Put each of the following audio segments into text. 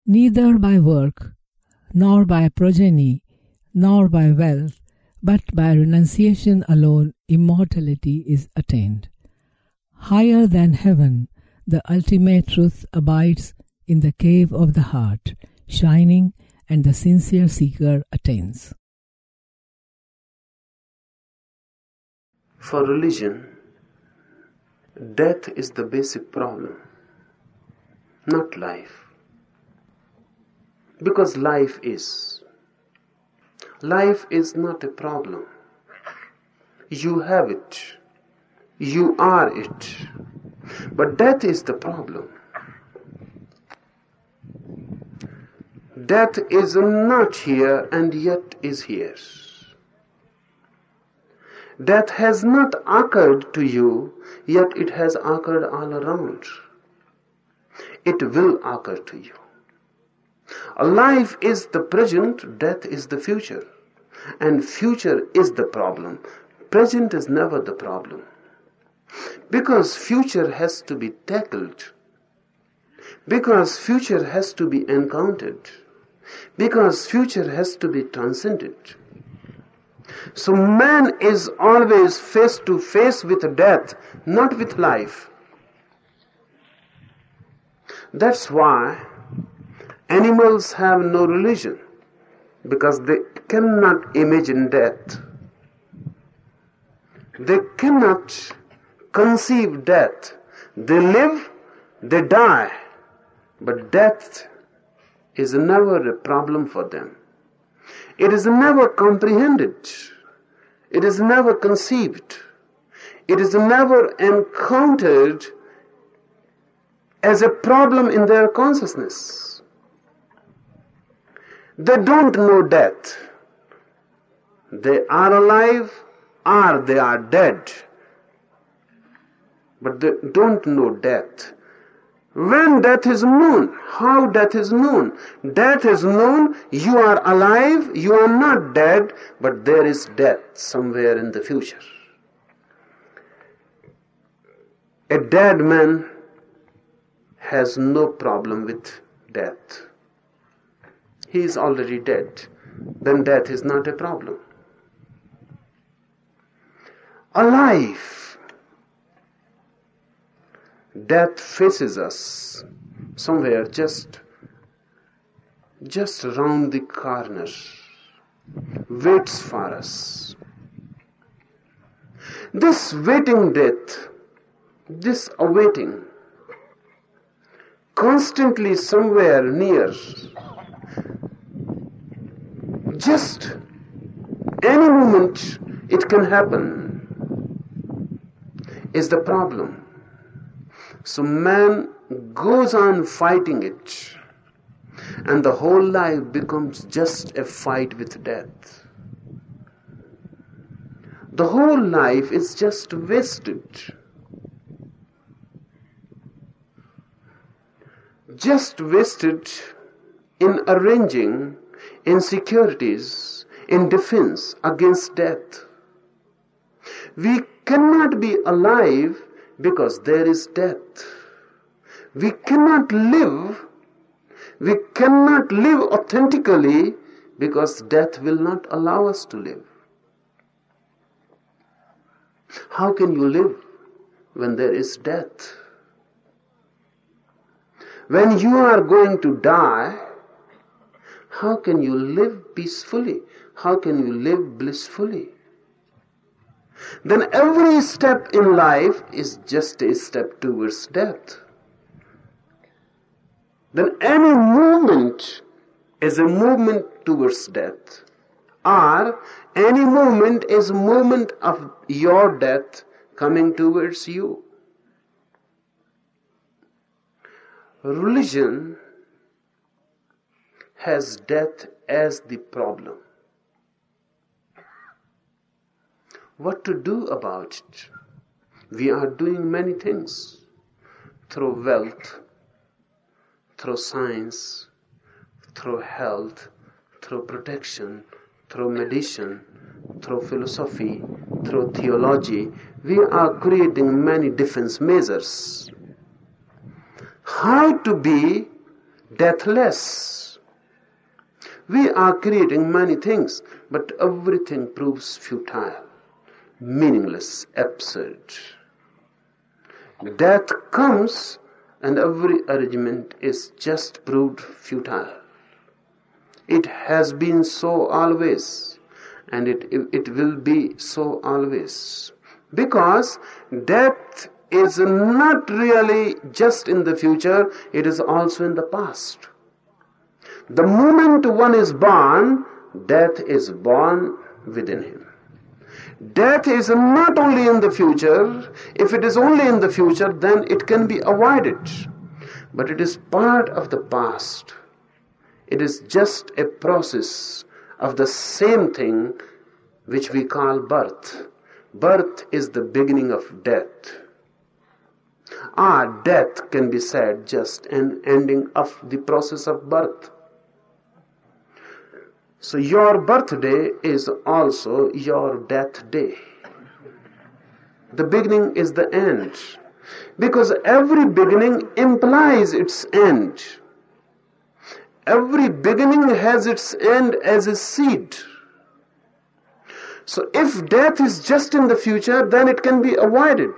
Neither by work, nor by progeny, nor by wealth, but by renunciation alone immortality is attained. Higher than heaven, the ultimate truth abides in the cave of the heart, shining, and the sincere seeker attains. For religion, death is the basic problem, not life. Because life is. Life is not a problem. You have it. You are it. But death is the problem. Death is not here and yet is here. Death has not occurred to you, yet it has occurred all around. It will occur to you. Life is the present, death is the future. And future is the problem. Present is never the problem. Because future has to be tackled. Because future has to be encountered. Because future has to be transcended. So man is always face to face with death, not with life. That's why animals have no religion, because they cannot imagine death. They cannot conceive death. They live, they die, but death is never a problem for them. It is never comprehended. It is never conceived. It is never encountered as a problem in their consciousness. They don't know death. They are alive or they are dead. But they don't know death. When death is known, how death is known? Death is known, you are alive, you are not dead, but there is death somewhere in the future. A dead man has no problem with death. He is already dead. Then death is not a problem. Alive, death faces us somewhere just around the corner, waits for us. This waiting death, this awaiting, constantly somewhere near, just any moment it can happen, is the problem. So man goes on fighting it, and the whole life becomes just a fight with death. The whole life is just wasted. Just wasted in arranging insecurities in defense against death. We cannot be alive because there is death. We cannot live authentically because death will not allow us to live. How can you live when there is death? When you are going to die, how can you live peacefully? How can you live blissfully? Then every step in life is just a step towards death. Then any movement is a movement towards death. Or any movement is a movement of your death coming towards you. Religion has death as the problem. What to do about it? We are doing many things through wealth, through science, through health, through protection, through medicine, through philosophy, through theology. We are creating many defense measures. How to be deathless. We are creating many things, but everything proves futile, meaningless, absurd. Death comes and every arrangement is just proved futile. It has been so always, and it will be so always. Because death is not really just in the future, it is also in the past. The moment one is born, death is born within him. Death is not only in the future. If it is only in the future, then it can be avoided. But it is part of the past. It is just a process of the same thing which we call birth. Birth is the beginning of death. Death can be said just an ending of the process of birth. So your birthday is also your death day. The beginning is the end. Because every beginning implies its end. Every beginning has its end as a seed. So if death is just in the future, then it can be avoided.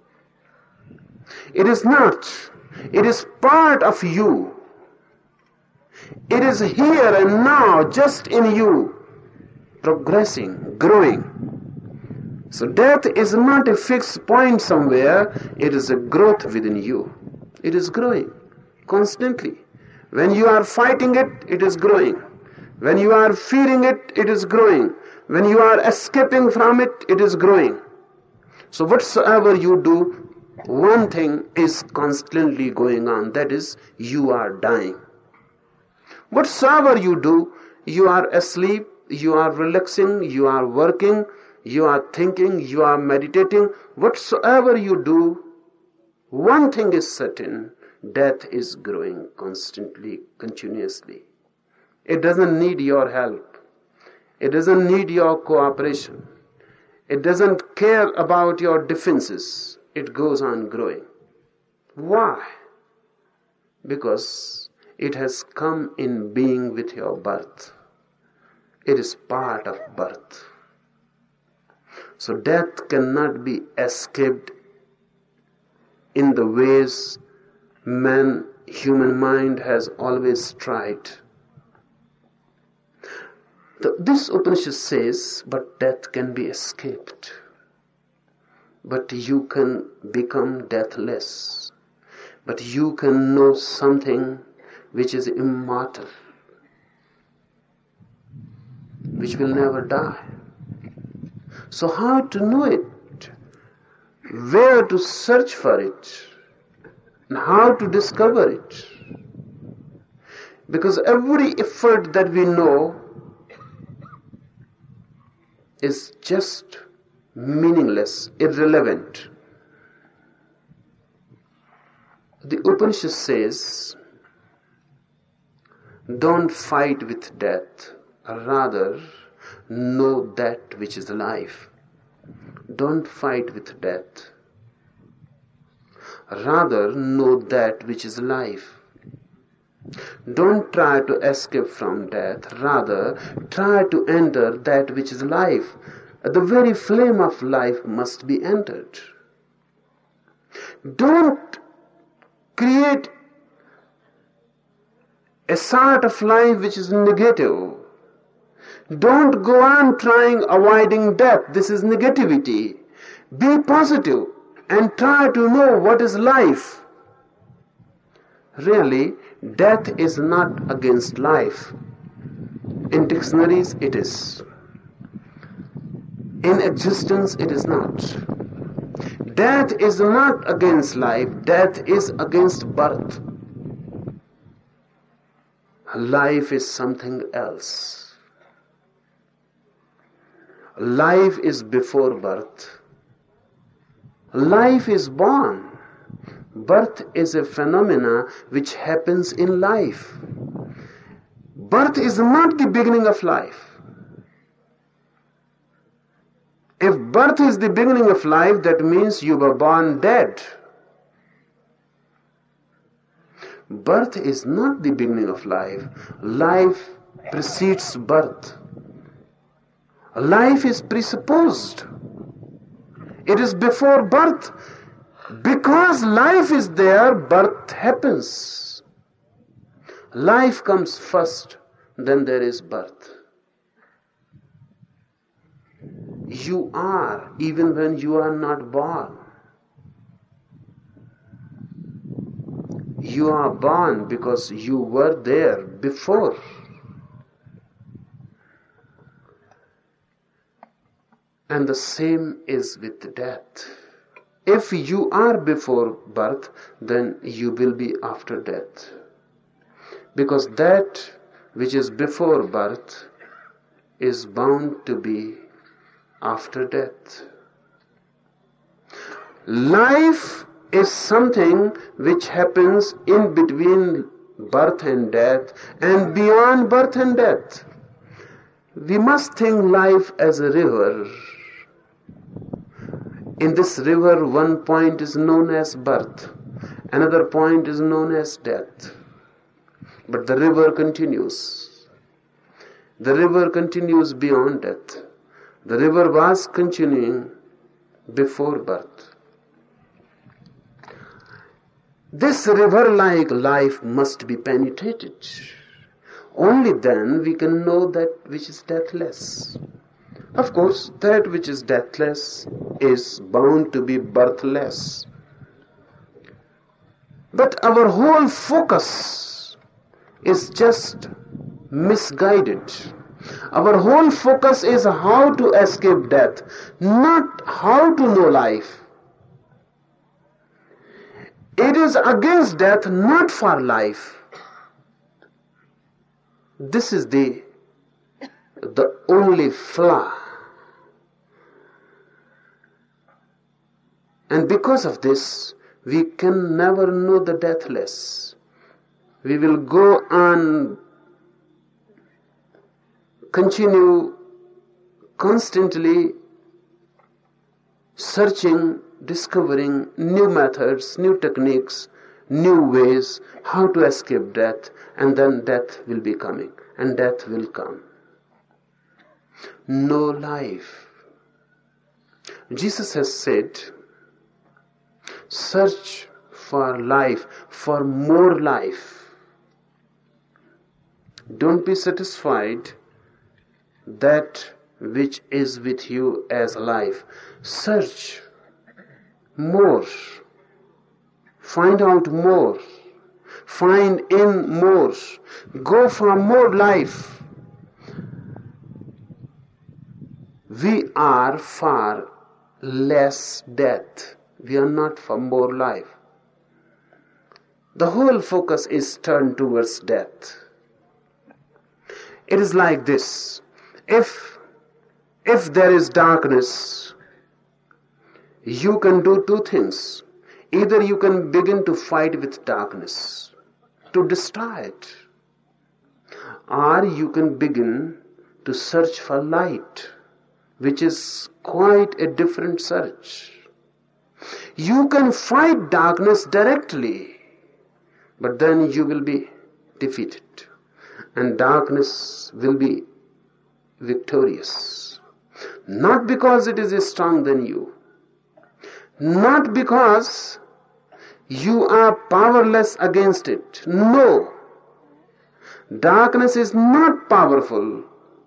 It is not. It is part of you. It is here and now, just in you, progressing, growing. So death is not a fixed point somewhere, it is a growth within you. It is growing constantly. When you are fighting it, it is growing. When you are fearing it, it is growing. When you are escaping from it, it is growing. So whatsoever you do, one thing is constantly going on, that is, you are dying. Whatsoever you do, you are asleep, you are relaxing, you are working, you are thinking, you are meditating. Whatsoever you do, one thing is certain, death is growing constantly, continuously. It doesn't need your help. It doesn't need your cooperation. It doesn't care about your defenses. It goes on growing. Why? Because it has come in being with your birth. It is part of birth. So death cannot be escaped in the ways human mind has always tried. This Upanishad says, but death can be escaped. But you can become deathless. But you can know something which is immortal, which will never die. So how to know it? Where to search for it? And how to discover it? Because every effort that we know is just meaningless, irrelevant. The Upanishad says, don't fight with death, rather know that which is life. Don't fight with death, rather know that which is life. Don't try to escape from death, rather try to enter that which is life. The very flame of life must be entered. Don't create a sort of life which is negative. Don't go on trying avoiding death. This is negativity. Be positive and try to know what is life. Really, death is not against life. In dictionaries it is. In existence it is not. Death is not against life. Death is against birth. Life is something else. Life is before birth. Life is born. Birth is a phenomena which happens in life. Birth is not the beginning of life. If birth is the beginning of life, that means you were born dead. Birth is not the beginning of life. Life precedes birth. Life is presupposed. It is before birth. Because life is there, birth happens. Life comes first, then there is birth. You are, even when you are not born. You are born because you were there before. And the same is with death. If you are before birth, then you will be after death. Because that which is before birth is bound to be after death. Life is something which happens in between birth and death and beyond birth and death. We must think life as a river. In this river, one point is known as birth, another point is known as death. But the river continues. The river continues beyond death. The river was continuing before birth. This river-like life must be penetrated. Only then we can know that which is deathless. Of course, that which is deathless is bound to be birthless. But our whole focus is just misguided. Our whole focus is how to escape death, not how to know life. It is against death, not for life. This is the only flaw. And because of this, we can never know the deathless. We will go on, continue constantly searching, discovering new methods, new techniques, new ways how to escape death, and then death will be coming, and death will come. No life. Jesus has said, search for life, for more life. Don't be satisfied that which is with you as life. Search more. Find out more. Find in more. Go for more life. We are for less death. We are not for more life. The whole focus is turned towards death. It is like this. If there is darkness, you can do two things. Either you can begin to fight with darkness, to destroy it, or you can begin to search for light, which is quite a different search. You can fight darkness directly, but then you will be defeated, and darkness will be victorious. Not because it is stronger than you, not because you are powerless against it. No, darkness is not powerful.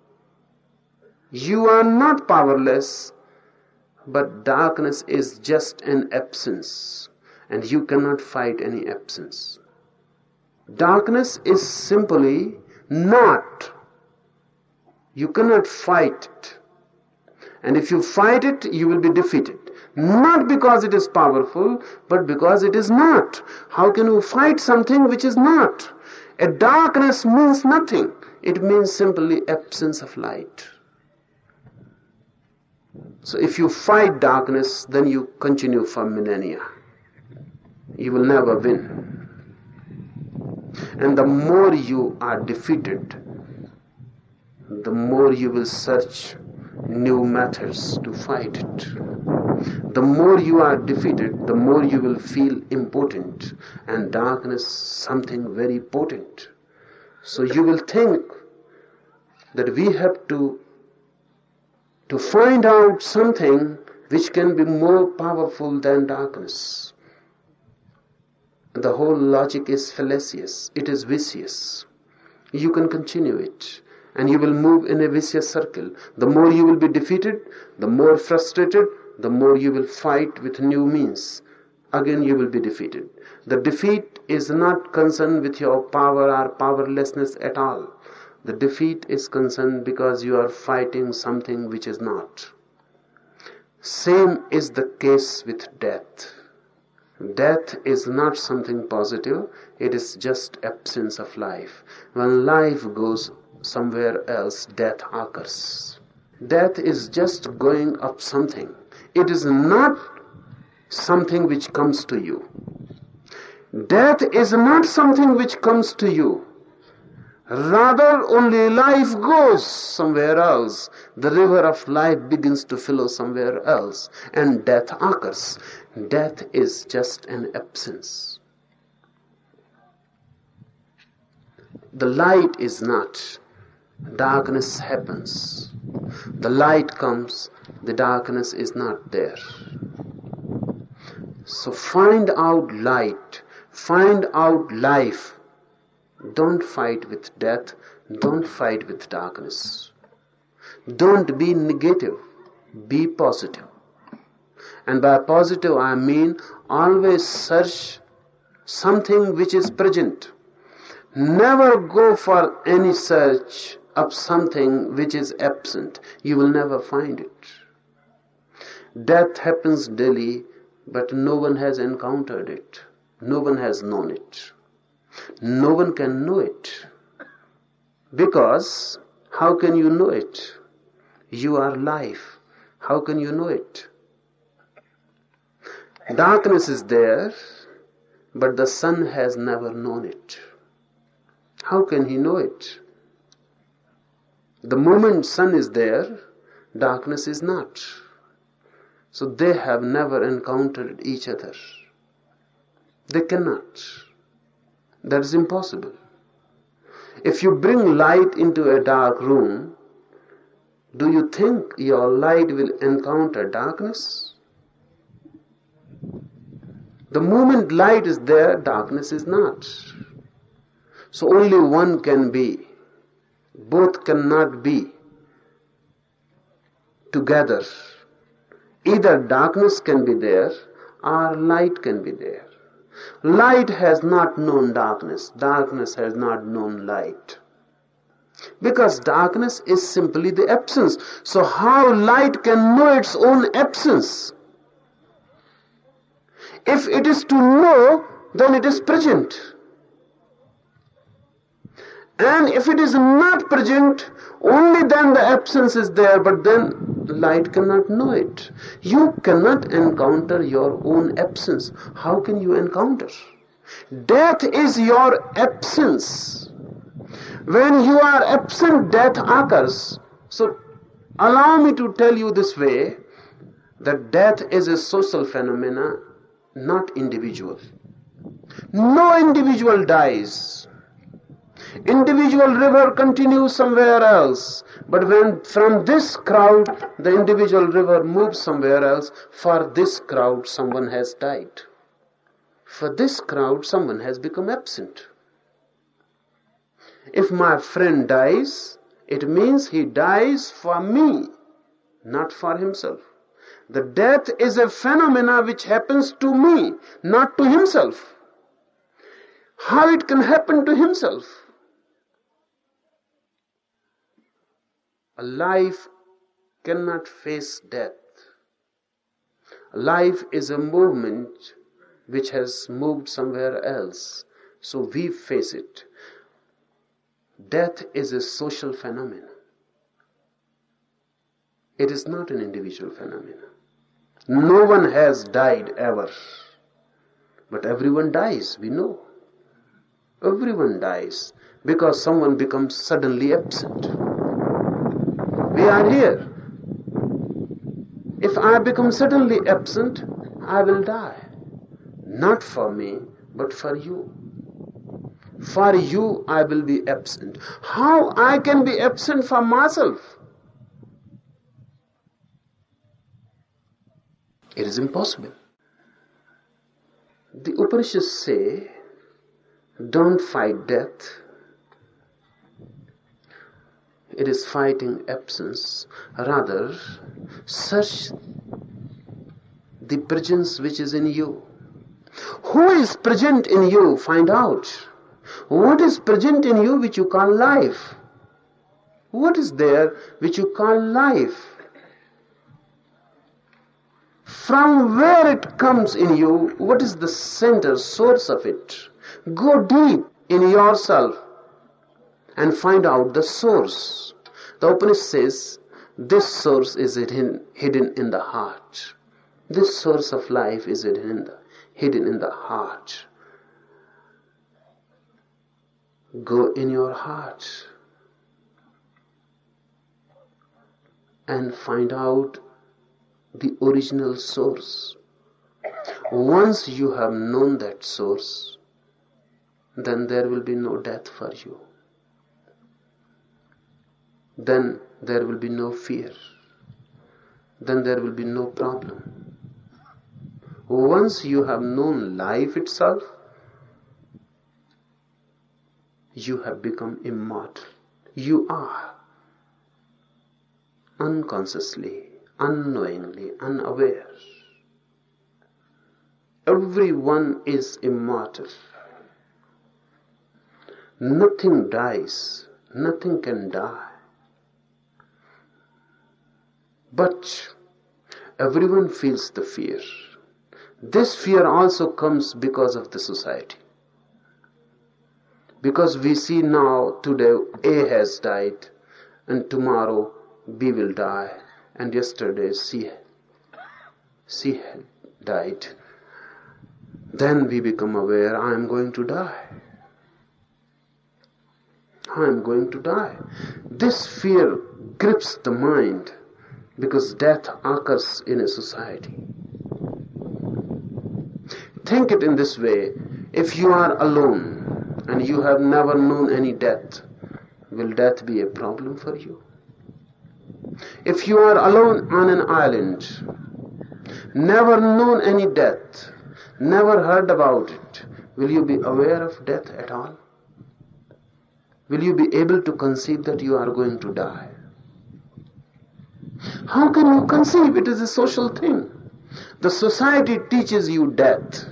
You are not powerless, but darkness is just an absence, and you cannot fight any absence. Darkness is simply not. You cannot fight it. And if you fight it, you will be defeated. Not because it is powerful, but because it is not. How can you fight something which is not? A darkness means nothing. It means simply absence of light. So if you fight darkness, then you continue for millennia. You will never win. And the more you are defeated, the more you will search new methods to fight it. The more you are defeated, the more you will feel impotent, and darkness something very potent. So you will think that we have to find out something which can be more powerful than darkness. The whole logic is fallacious. It is vicious. You can continue it, and you will move in a vicious circle. The more you will be defeated, the more frustrated, the more you will fight with new means. Again you will be defeated. The defeat is not concerned with your power or powerlessness at all. The defeat is concerned because you are fighting something which is not. Same is the case with death. Death is not something positive, it is just absence of life. When life goes somewhere else, death occurs. Death is just going up something. It is not something which comes to you. Death is not something which comes to you. Rather, only life goes somewhere else. The river of life begins to flow somewhere else, and death occurs. Death is just an absence. The light is not. Darkness happens. The light comes. The darkness is not there. So find out light. Find out life. Don't fight with death. Don't fight with darkness. Don't be negative. Be positive. And by positive I mean always search something which is present. Never go for any search of something which is absent. You will never find it. Death happens daily, but no one has encountered it. No one has known it. No one can know it. Because how can you know it? You are life. How can you know it? Darkness is there, but the sun has never known it. How can he know it? The moment sun is there, darkness is not. So they have never encountered each other. They cannot. That is impossible. If you bring light into a dark room, do you think your light will encounter darkness? The moment light is there, darkness is not. So only one can be. Both cannot be together. Either darkness can be there or light can be there. Light has not known darkness. Darkness has not known light. Because darkness is simply the absence. So how light can know its own absence? If it is to know, then it is present. And if it is not present, only then the absence is there, but then light cannot know it. You cannot encounter your own absence. How can you encounter? Death is your absence. When you are absent, death occurs. So allow me to tell you this way, that death is a social phenomena, not individual. No individual dies. Individual river continues somewhere else. But when from this crowd the individual river moves somewhere else, for this crowd someone has died. For this crowd someone has become absent. If my friend dies, it means he dies for me, not for himself. The death is a phenomena which happens to me, not to himself. How it can happen to himself? A life cannot face death. Life is a movement which has moved somewhere else, so we face it. Death is a social phenomenon. It is not an individual phenomenon. No one has died ever. But everyone dies, we know. Everyone dies because someone becomes suddenly absent. We are here. If I become suddenly absent, I will die. Not for me, but for you. For you, I will be absent. How I can be absent for myself? It is impossible. The Upanishads say, don't fight death. It is fighting absence. Rather, search the presence which is in you. Who is present in you? Find out. What is present in you which you call life? What is there which you call life? From where it comes in you, what is the center, source of it? Go deep in yourself and find out the source. The Upanishad says, this source is hidden in the heart. This source of life is hidden in the heart. Go in your heart and find out the original source. Once you have known that source, then there will be no death for you. Then there will be no fear. Then there will be no problem. Once you have known life itself, you have become immortal. You are unconsciously, unknowingly, unaware. Everyone is immortal. Nothing dies. Nothing can die. But everyone feels the fear. This fear also comes because of the society. Because we see now, today A has died, and tomorrow B will die, and yesterday C had died. Then we become aware, I am going to die. I am going to die. This fear grips the mind because death occurs in a society. Think it in this way. If you are alone and you have never known any death, will death be a problem for you? If you are alone on an island, never known any death, never heard about it, will you be aware of death at all? Will you be able to conceive that you are going to die? How can you conceive? It is a social thing. The society teaches you death.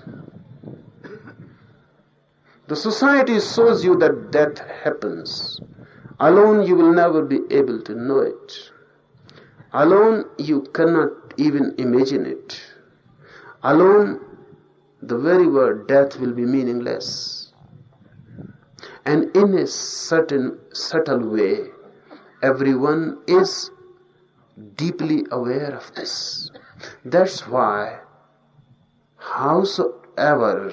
The society shows you that death happens. Alone you will never be able to know it. Alone you cannot even imagine it. Alone the very word death will be meaningless. And in a certain subtle way, everyone is deeply aware of this. That's why, howsoever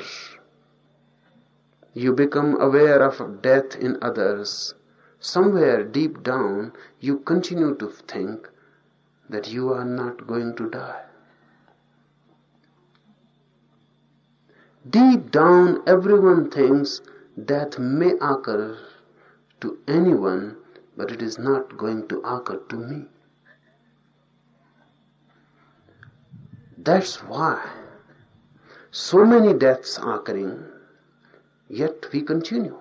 you become aware of death in others, somewhere deep down you continue to think that you are not going to die. Deep down everyone thinks death may occur to anyone, but it is not going to occur to me. That's why so many deaths are occurring, yet we continue.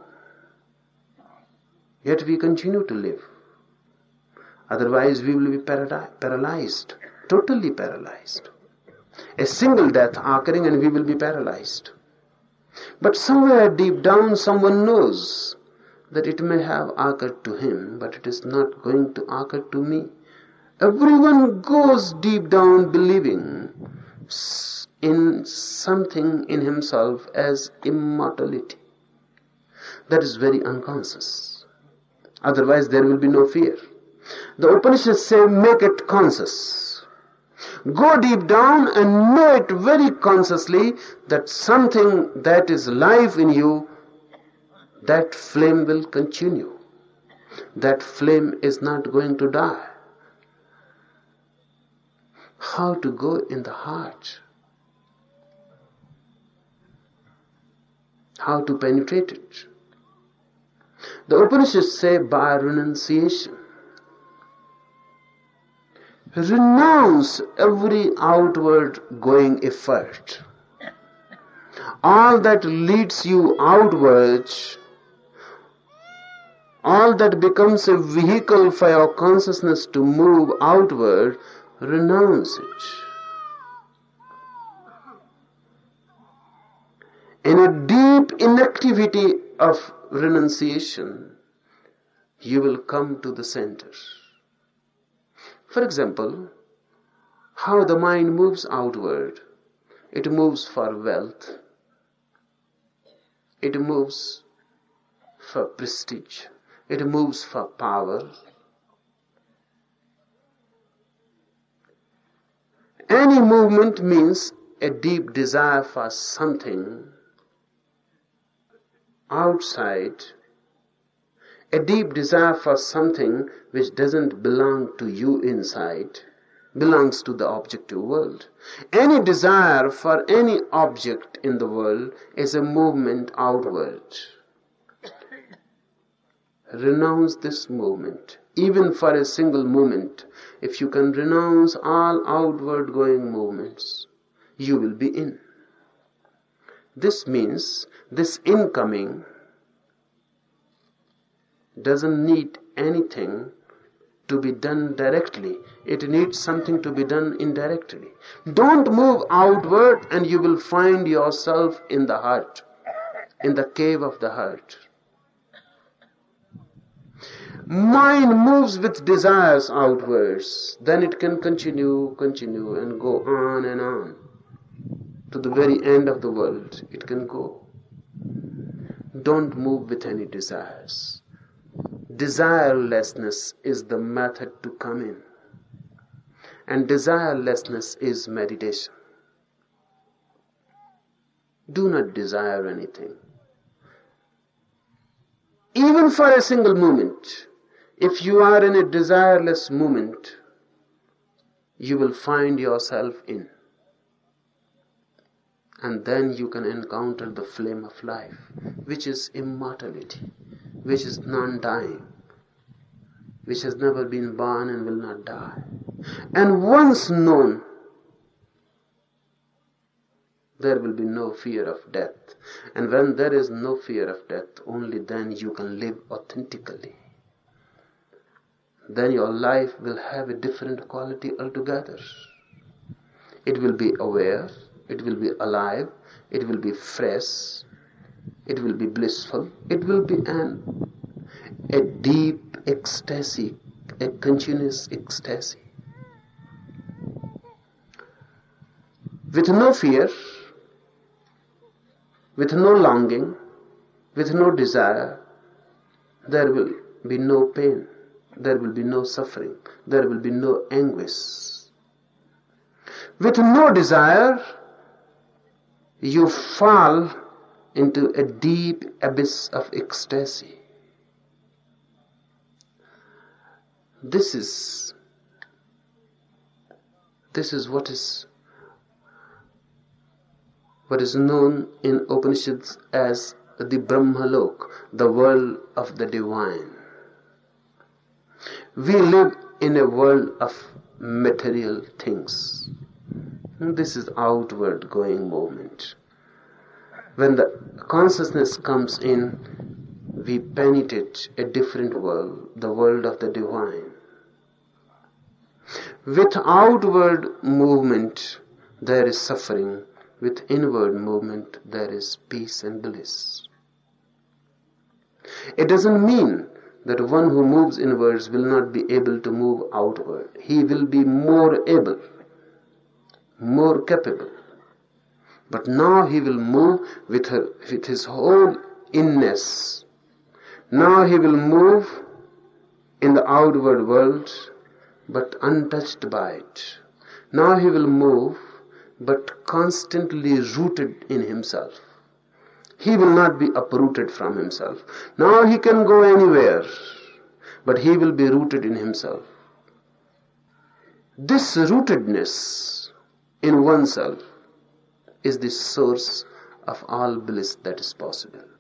Yet we continue to live. Otherwise we will be paralyzed, totally paralyzed. A single death occurring and we will be paralyzed. But somewhere deep down someone knows that it may have occurred to him, but it is not going to occur to me. Everyone goes deep down believing in something in himself as immortality. That is very unconscious. Otherwise there will be no fear. The Upanishads say, make it conscious. Go deep down and know it very consciously that something that is life in you, that flame will continue. That flame is not going to die. how to go in the heart, how to penetrate it. The Upanishads say by renunciation. Renounce every outward going effort. All that leads you outwards, all that becomes a vehicle for your consciousness to move outward, renounce it. In a deep inactivity of renunciation, you will come to the center. For example, how the mind moves outward. It moves for wealth. It moves for prestige. It moves for power. Any movement means a deep desire for something outside, a deep desire for something which doesn't belong to you inside, belongs to the objective world. Any desire for any object in the world is a movement outward. Renounce this movement, even for a single moment. If you can renounce all outward going movements, you will be in. This means this incoming doesn't need anything to be done directly. It needs something to be done indirectly. Don't move outward and you will find yourself in the heart, in the cave of the heart. Mind moves with desires outwards, then it can continue and go on and on. To the very end of the world, it can go. Don't move with any desires. Desirelessness is the method to come in. And desirelessness is meditation. Do not desire anything. Even for a single moment, if you are in a desireless moment, you will find yourself in. And then you can encounter the flame of life, which is immortality, which is non-dying, which has never been born and will not die. And once known, there will be no fear of death. And when there is no fear of death, only then you can live authentically. Then your life will have a different quality altogether. It will be aware, it will be alive, it will be fresh, it will be blissful, it will be a deep ecstasy, a continuous ecstasy. With no fear, with no longing, with no desire, there will be no pain, there will be no suffering, there will be no anguish. With no desire, you fall into a deep abyss of ecstasy. This is what is known in Upanishads as the Brahmalok, the world of the divine. We live in a world of material things. This is outward going movement. When the consciousness comes in, we penetrate a different world, the world of the divine. With outward movement, there is suffering. With inward movement, there is peace and bliss. It doesn't mean that one who moves inwards will not be able to move outward. He will be more able, more capable. But now he will move with his whole inness. Now he will move in the outward world, but untouched by it. Now he will move, but constantly rooted in himself. He will not be uprooted from himself. Now he can go anywhere, but he will be rooted in himself. This rootedness in oneself is the source of all bliss that is possible.